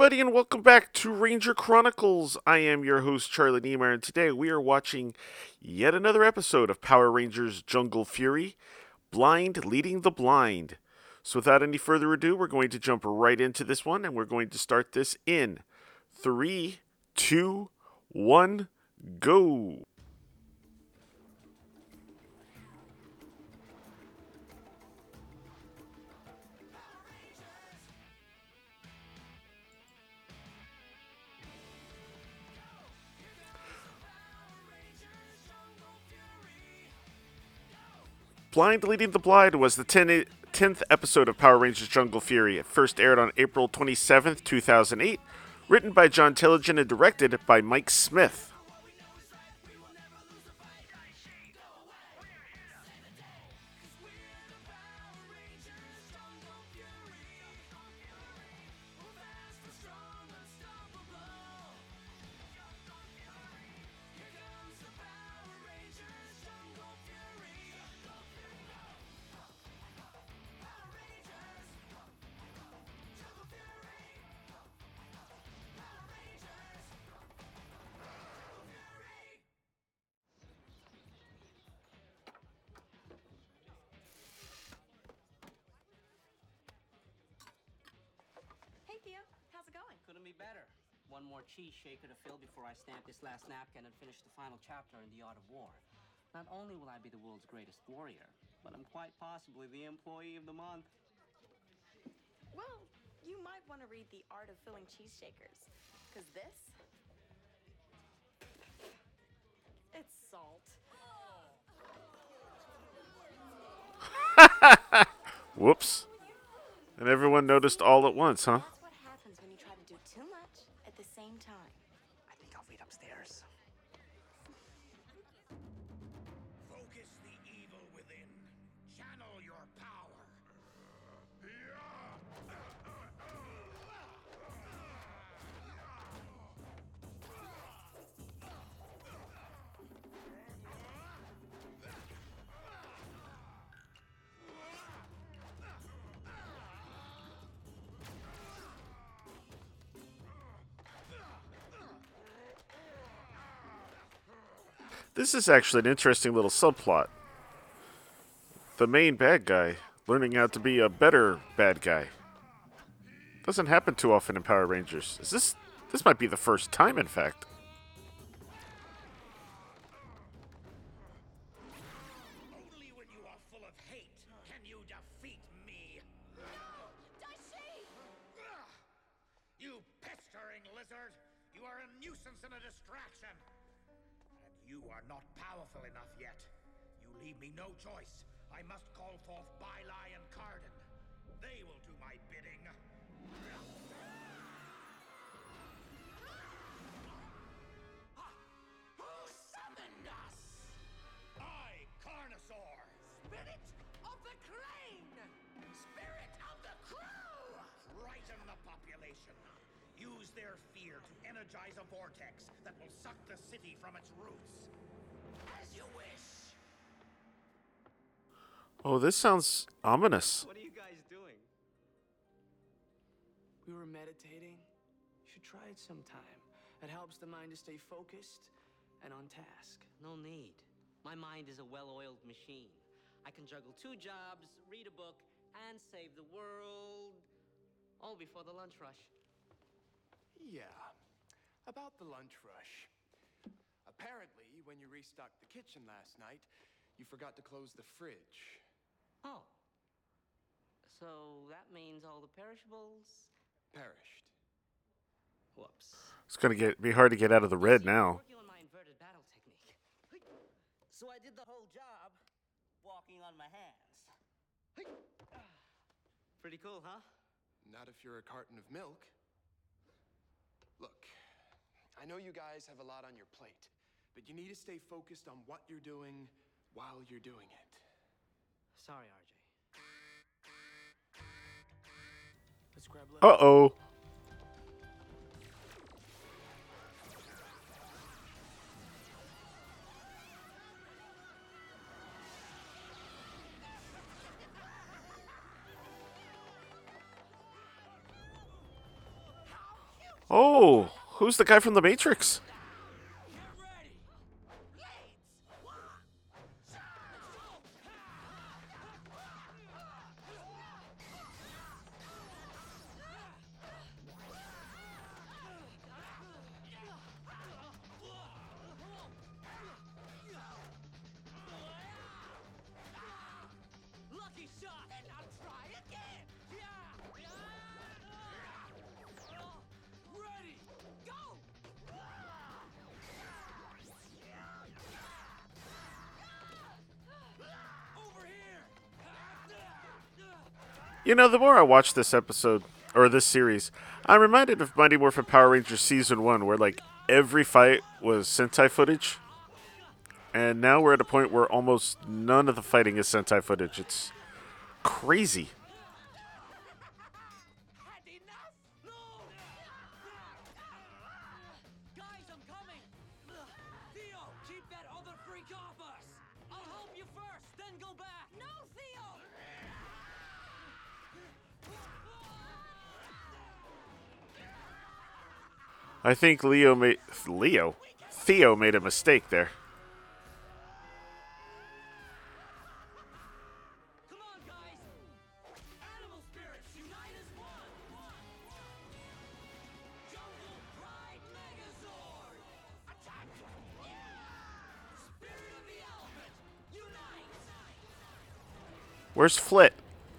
everybody, and welcome back to Ranger Chronicles. I am your host, Charlie Niemeyer, and today we are watching yet another episode of Power Rangers Jungle Fury, Blind Leading the Blind. So without any further ado, we're going to jump right into this one, and we're going to start this in 3, 2, 1, go. Blind Leading the Blind was the 10th episode of Power Rangers Jungle Fury. It first aired on April 27th, 2008, written by John Tilligen and directed by Mike Smith. Hey, Theo. How's it going? Couldn't be better. One more cheese shaker to fill before I stamp this last napkin and finish the final chapter in The Art of War. Not only will I be the world's greatest warrior, but I'm quite possibly the employee of the month. Well, you might want to read The Art of Filling Cheese Shakers, because this... it's salt. Whoops. And everyone noticed all at once, huh? That's what happens when you try to do too much at the same time. I think I'll read upstairs. Focus the evil within. Channel your power. This is actually an interesting little subplot. The main bad guy learning how to be a better bad guy. Doesn't happen too often in Power Rangers. This might be the first time, in fact. Only when you are full of hate can you defeat me. You pestering lizard! You are a nuisance and a distraction. And you are not powerful enough yet. You leave me no choice. I must call forth Bylai and Carden. They will do my bidding. Who summoned us? I, Carnosaur. Spirit of the Crane! Spirit of the crew! Frighten the population. Use their fear to energize a vortex that will suck the city from its roots. As you wish. Oh, this sounds ominous. What are you guys doing? We were meditating. You should try it sometime. It helps the mind to stay focused and on task. No need. My mind is a well-oiled machine. I can juggle 2 jobs, read a book, and save the world. All before the lunch rush. Yeah, about the lunch rush. Apparently, when you restocked the kitchen last night, you forgot to close the fridge. Oh. So that means all the perishables? Perished. Whoops. It's gonna be hard to get out of the red now. Working on my inverted battle technique. So I did the whole job walking on my hands. Pretty cool, huh? Not if you're a carton of milk. Look, I know you guys have a lot on your plate, but you need to stay focused on what you're doing while you're doing it. Sorry, RJ. Let's grab lunch. Uh-oh. Oh, who's the guy from The Matrix? Get ready! Blades! Lucky shot! And I'll try again! Ready! Go! Over here! You know, the more I watch this episode, or this series, I'm reminded of Mighty Morphin Power Rangers Season 1, where, like, every fight was Sentai footage. And now we're at a point where almost none of the fighting is Sentai footage. It's crazy. Had enough? No! Guys, I'm coming! Theo, keep that other freak off us! I'll help you first, then go back! No, Theo! I think Theo made a mistake there. Come on, guys! Animal spirits, unite as one! Jungle Pride Megazord! Attack! Spirit of the elephant, unite! Where's Flit?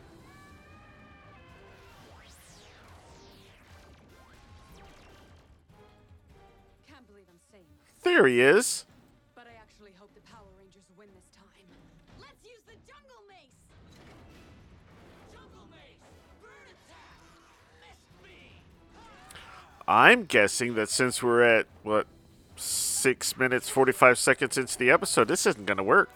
Can't believe I'm saying this, There he is. but I actually hope the Power Rangers win this time. Let's use the jungle mace. Jungle Mace! Bird attack! Missed me! I'm guessing that since we're at, 6 minutes, 45 seconds into the episode, this isn't going to work.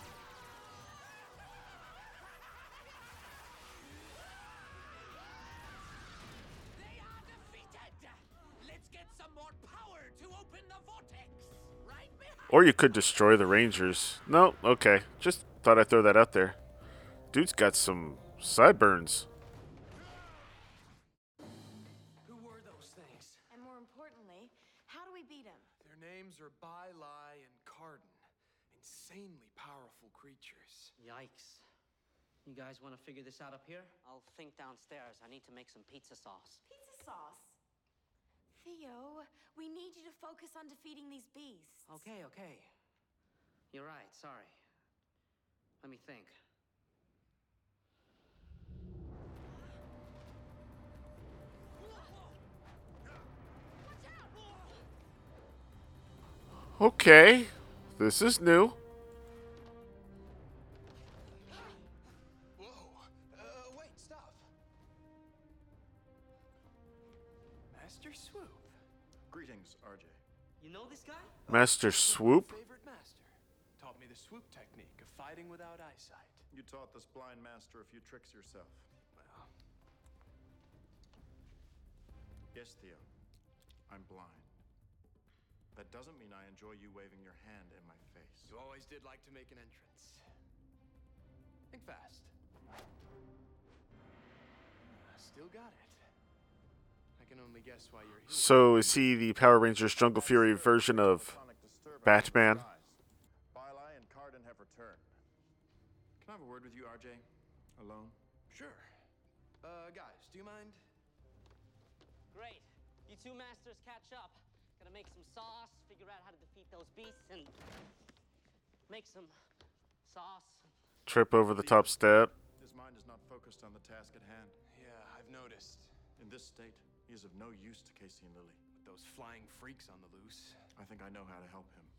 They are defeated! Let's get some more power to open the vortex! Right behind Or you could destroy the Rangers. No, okay. Just thought I'd throw that out there. Dude's got some sideburns. Who were those things? And more importantly, how do we beat him? Their names are Bylai and Carden. Insanely powerful creatures. Yikes. You guys want to figure this out up here? I'll think downstairs. I need to make some pizza sauce. Pizza sauce. Theo, we need you to focus on defeating these beasts. Okay. You're right, sorry. Let me think. Okay. This is new. Whoa! Wait, stop! Master Swoop. Greetings, RJ. You know this guy? Master Swoop? Favorite master. Taught me the swoop technique of fighting without eyesight. You taught this blind master a few tricks yourself. Well, Yes, Theo. I'm blind. That doesn't mean I enjoy you waving your hand in my face. you always did like to make an entrance. Think fast. Still got it. I can only guess why you're here. So is he the Power Rangers Jungle Fury version of Sonic disturbance Batman? in the skies. Bylai and Carden have returned. Can I have a word with you, RJ? Alone? Sure. Guys, do you mind? Great. You two masters catch up. Gonna make some sauce, figure out how to defeat those beasts, and make some sauce. Trip over the top step. His mind is not focused on the task at hand. Yeah, I've noticed. In this state, he is of no use to Casey and Lily. With those flying freaks on the loose. I think I know how to help him.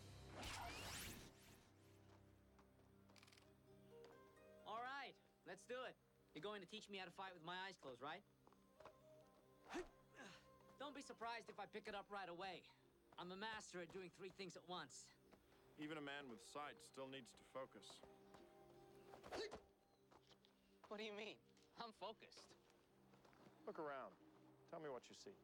All right, let's do it. You're going to teach me how to fight with my eyes closed, right? Don't be surprised if I pick it up right away. I'm a master at doing three things at once. Even a man with sight still needs to focus. What do you mean? I'm focused. Look around. Tell me what you see.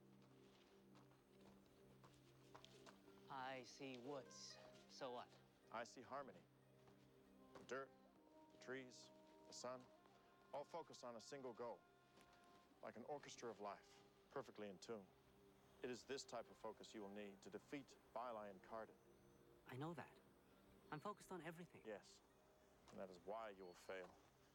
I see woods. So what? I see harmony. The dirt, the trees, the sun, all focused on a single goal. Like an orchestra of life, perfectly in tune. It is this type of focus you will need to defeat Bili and Cardin. I know that. I'm focused on everything. Yes, and that is why you will fail.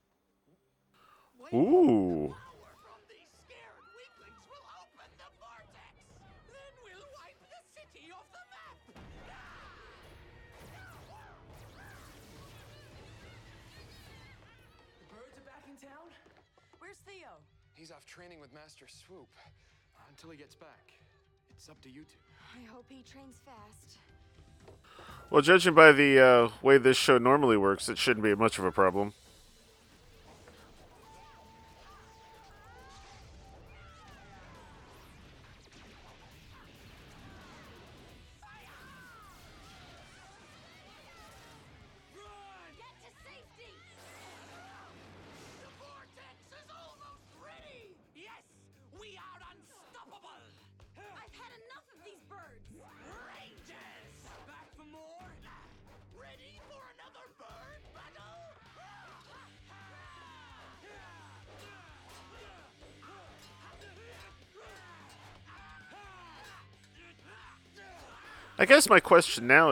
Ooh. Power from these scared weaklings will open the vortex. Then we'll wipe the city off the map. The birds are back in town? Where's Theo? He's off training with Master Swoop. Until he gets back. It's up to you two. I hope he trains fast. Well, judging by the way this show normally works, it shouldn't be much of a problem. Get to safety! The vortex is almost ready. Yes, we are unstoppable. I've had enough of these birds! Rangers, back for more. Ready for another bird battle? I guess my question now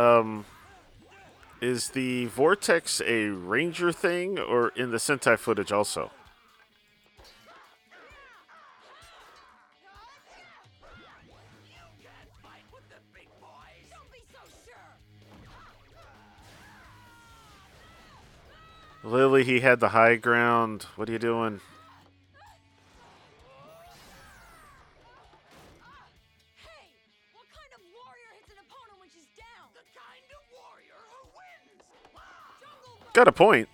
is the Vortex a Ranger thing or in the Sentai footage also? You can't fight with the big boys. Don't be so sure! Lily, he had the high ground. What are you doing? Hey! What kind of warrior hits an opponent when she's down? The kind of warrior who wins. Jungle Book! Got a point.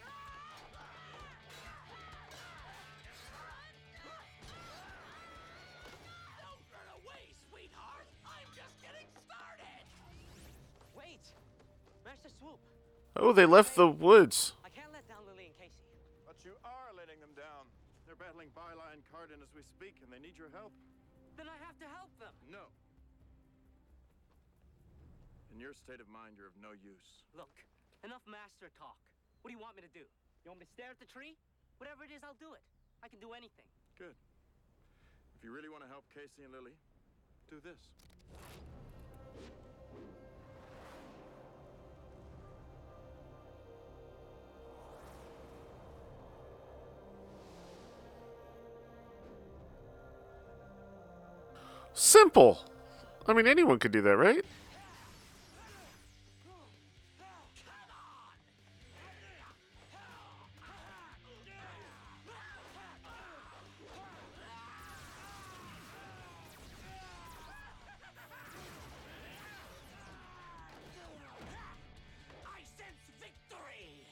Don't run away, sweetheart. I'm just getting started. Wait! Master Swoop! Oh, they left the woods. I can't let down Lily and Casey. But you are letting them down. They're battling Bili and Cardin as we speak, and they need your help. Then I have to help them. No. In your state of mind, you're of no use. Look, enough master talk. What do you want me to do? You want me to stare at the tree? Whatever it is, I'll do it. I can do anything. Good. If you really want to help Casey and Lily, do this. Simple. I mean, anyone could do that, right? I sense victory.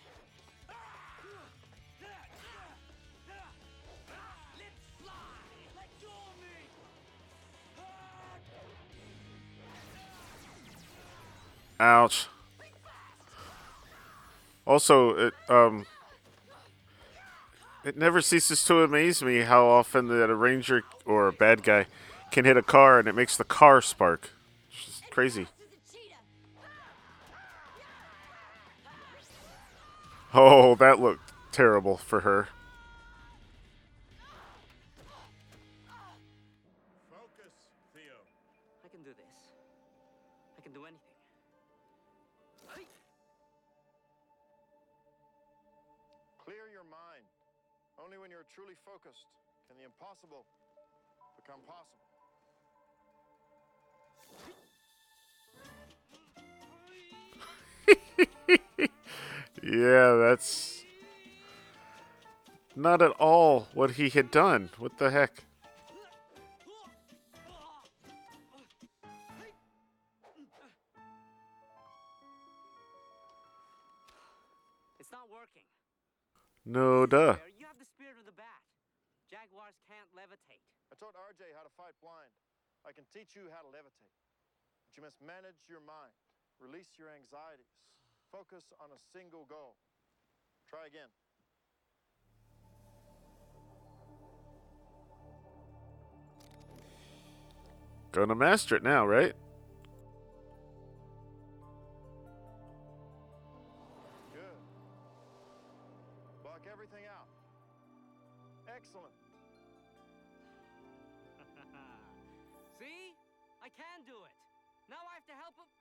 Let's fly. Let go of me. Ouch. Also, it never ceases to amaze me how often that a ranger or a bad guy can hit a car and it makes the car spark. It's just crazy. To the cheetah! Oh, that looked terrible for her. Focus, Theo. I can do this. I can do anything. Clear your mind. Only when you're truly focused can the impossible become possible. Yeah, that's not at all what he had done. What the heck? It's not working. No, duh. You have the spirit of the bat. Jaguars can't levitate. I taught RJ how to fight blind. I can teach you how to levitate. But you must manage your mind, release your anxieties, focus on a single goal. Try again. Gonna master it now, right? Good. Block everything out. Excellent. See? I can do it. Now I have to help him.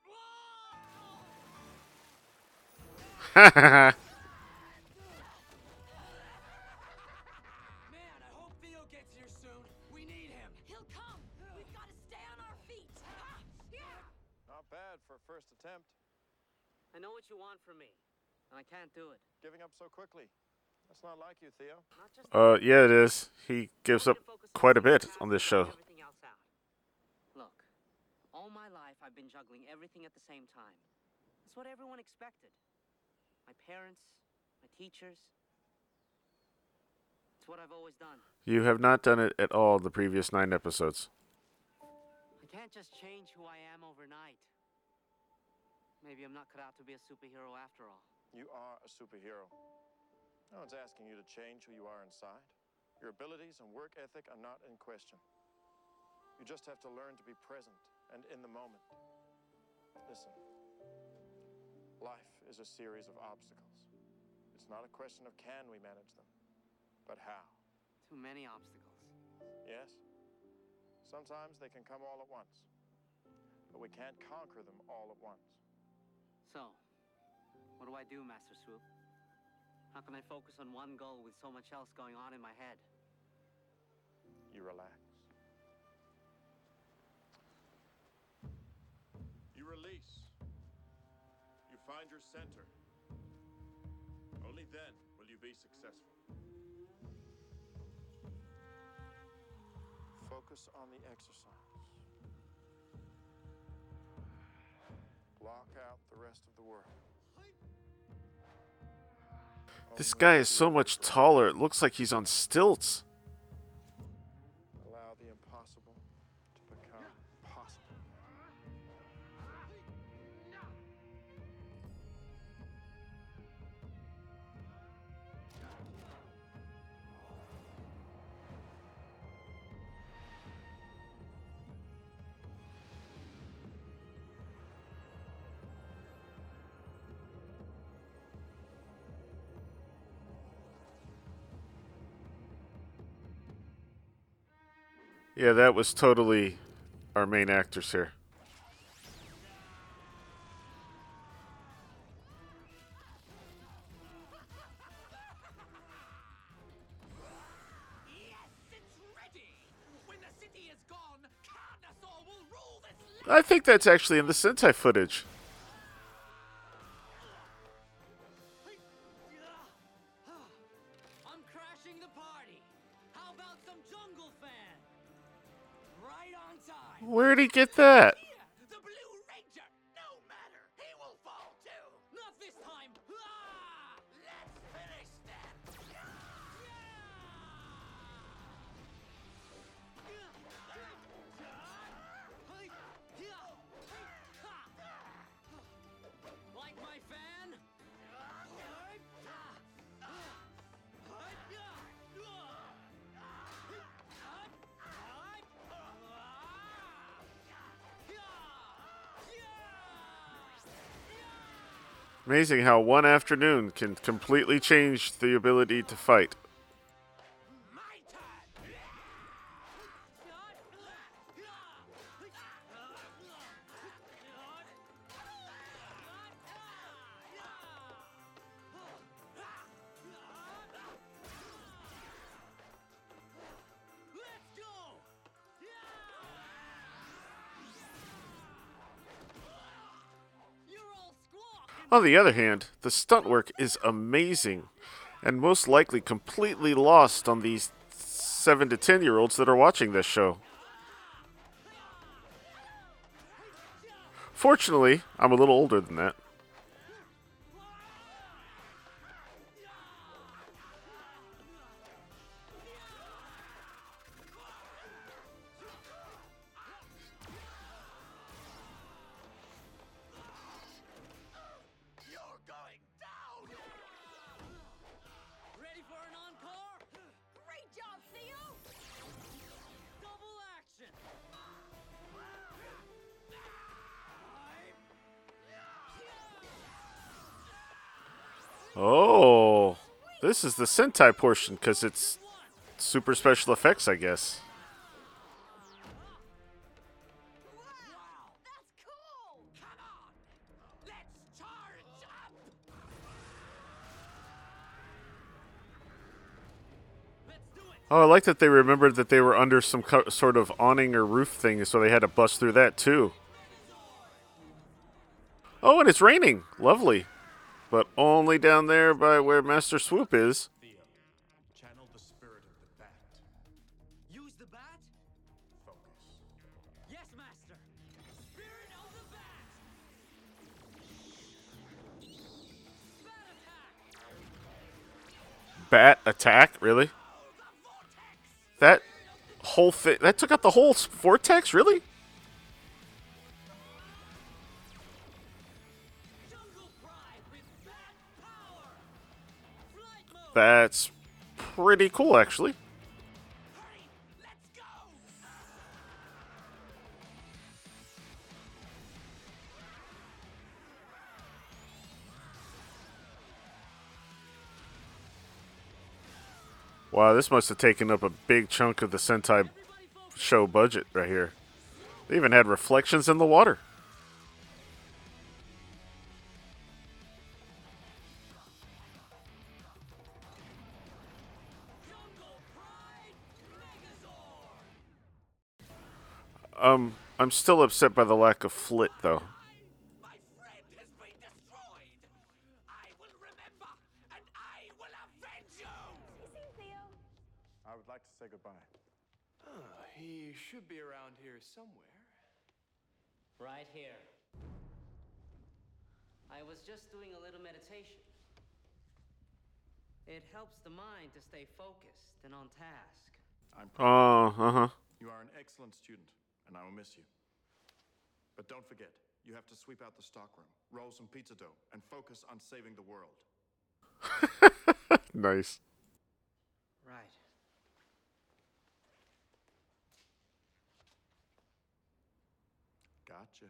Man, I hope Theo gets here soon. We need him. He'll come! We've got to stay on our feet! Not bad for a first attempt. I know what you want from me, and I can't do it. Giving up so quickly. That's not like you, Theo. Not just Yeah, it is. He gives up quite a bit on this show. everything else out. Look, all my life I've been juggling everything at the same time. That's what everyone expected. My parents, my teachers. It's what I've always done. You have not done it at all the previous 9 episodes. I can't just change who I am overnight. Maybe I'm not cut out to be a superhero after all. You are a superhero. No one's asking you to change who you are inside. Your abilities and work ethic are not in question. You just have to learn to be present and in the moment. Listen, life is a series of obstacles. It's not a question of can we manage them, but how. Too many obstacles. Yes, sometimes they can come all at once, but we can't conquer them all at once. So, what do I do, Master Swoop? How can I focus on one goal with so much else going on in my head? You relax. You release. You find your center. Only then will you be successful. Focus on the exercise. Block out the rest of the world. This guy is so much taller, it looks like he's on stilts. Allow the impossible to become possible. Yeah, that was totally our main actors here. Yes, it's ready. When the city is gone, Carnosaur will rule this I think that's actually in the Sentai footage. I'm crashing the party. How about some Jungle Fan? right on time. Where'd he get that? Here, the Blue Ranger. No matter, he will fall too. Not this time. Ah! Let's finish them. Like my fan? Amazing how one afternoon can completely change the ability to fight. My turn. Let's go! You're all squawk! On the other hand, the stunt work is amazing and most likely completely lost on these 7 to 10-year-olds that are watching this show. Fortunately, I'm a little older than that. You're going down. Ready for an encore? Great job, Theo! Double action! Oh, this is the Sentai portion because it's super special effects, I guess. Oh, I like that they remembered that they were under some sort of awning or roof thing, so they had to bust through that too. Oh, and it's raining. Lovely. But only down there by where Master Swoop is. Theo, channel the spirit of the bat. Use the bat? Focus. Yes, Master. Spirit of the bat! Bat attack! Bat attack? Really? That whole thing, that took out the whole vortex? Really? Jungle Pride with bat power! Flight mode! That's pretty cool, actually. Hurry! Let's go! Wow, this must have taken up a big chunk of the Sentai show budget right here. They even had reflections in the water. I'm still upset by the lack of Flit, though. My friend has been destroyed. I will remember, and I will avenge you. See, Theo? I would like to say goodbye. He should be around here somewhere. Right here. I was just doing a little meditation. It helps the mind to stay focused and on task. I'm proud. Oh, uh-huh. You are an excellent student, and I will miss you. But don't forget, you have to sweep out the stockroom, roll some pizza dough, and focus on saving the world. Nice. Right. Gotcha.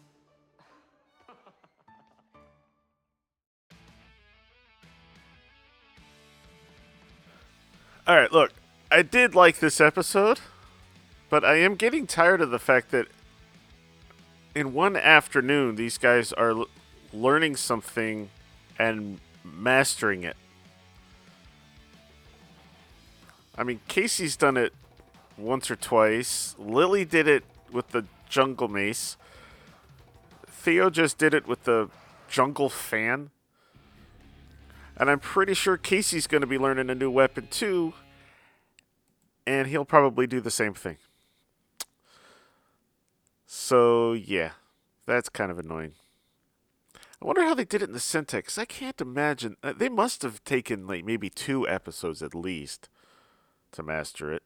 All right, look, I did like this episode, but I am getting tired of the fact that in one afternoon, these guys are learning something and mastering it. I mean, Casey's done it once or twice. Lily did it with the jungle mace. Theo just did it with the jungle fan. And I'm pretty sure Casey's going to be learning a new weapon too. And he'll probably do the same thing. So, yeah. That's kind of annoying. I wonder how they did it in the Sentai, because I can't imagine. They must have taken like maybe 2 episodes at least to master it.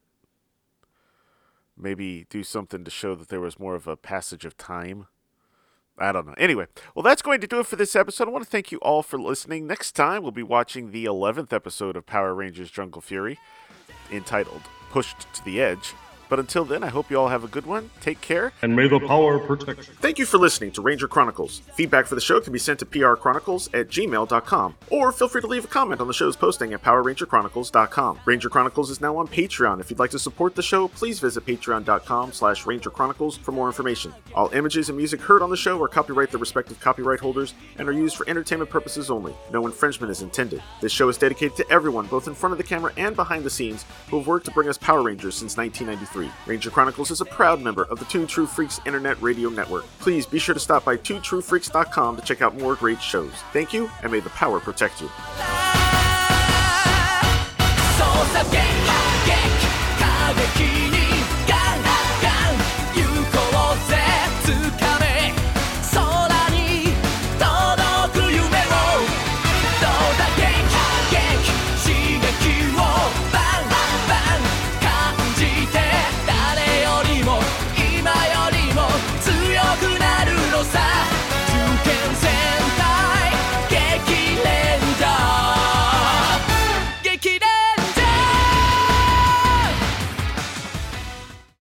Maybe do something to show that there was more of a passage of time. I don't know. Anyway, well, that's going to do it for this episode. I want to thank you all for listening. Next time, we'll be watching the 11th episode of Power Rangers Jungle Fury, entitled Pushed to the Edge. But until then, I hope you all have a good one. Take care. And may the power protect you. Thank you for listening to Ranger Chronicles. Feedback for the show can be sent to prchronicles@gmail.com, or feel free to leave a comment on the show's posting at powerrangerchronicles.com. Ranger Chronicles is now on Patreon. If you'd like to support the show, please visit patreon.com/Ranger Chronicles for more information. All images and music heard on the show are copyright the respective copyright holders and are used for entertainment purposes only. No infringement is intended. This show is dedicated to everyone, both in front of the camera and behind the scenes, who have worked to bring us Power Rangers since 1993. Ranger Chronicles is a proud member of the Two True Freaks Internet Radio Network. Please be sure to stop by twotruefreaks.com to check out more great shows. Thank you, and may the power protect you. 操作現場激過激に